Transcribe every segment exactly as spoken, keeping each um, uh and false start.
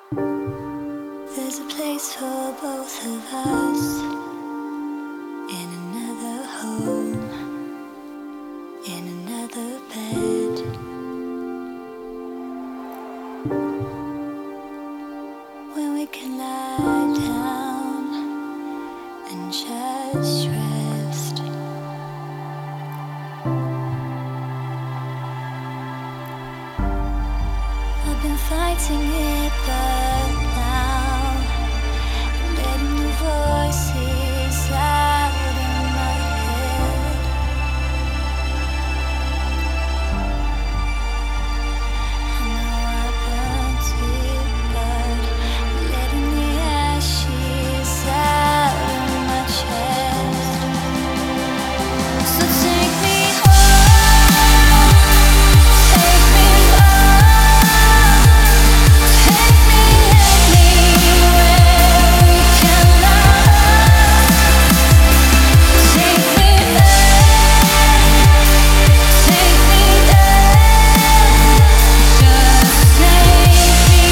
There's a place for both of us in another home, in another bed. Where we can lie down and just rest. I've been fighting it, but now I'm letting the voices out of my head. I know I burnt it, but letting the ashes out of my chest. So take me home, take me far, take me anywhere we can love. Take me there, take me there, just take me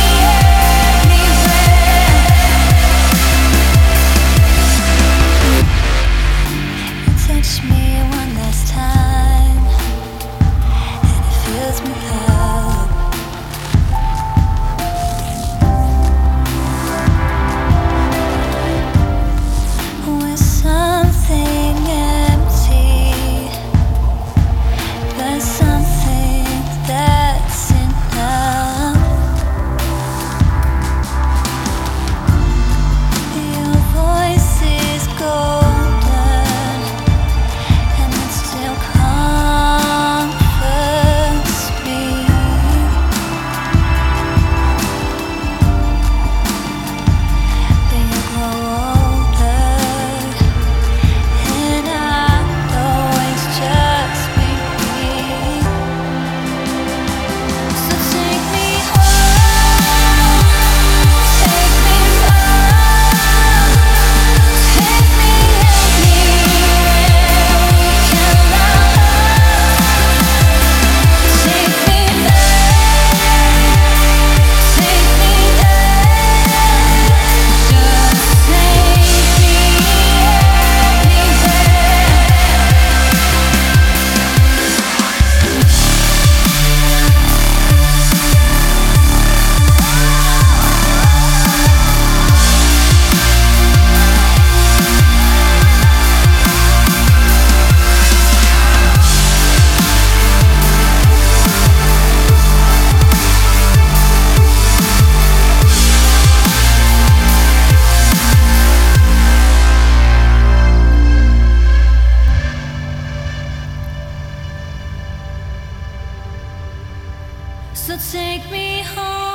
anywhere. You touch me one last time, and it fills me up. With something empty, but something that's enough. Your voice is golden, and it still comforts me. But you grow older, and I'll always just be me. So take me home, take me far, take me anywhere we can love. Take me there, take me there, just take me So take me home.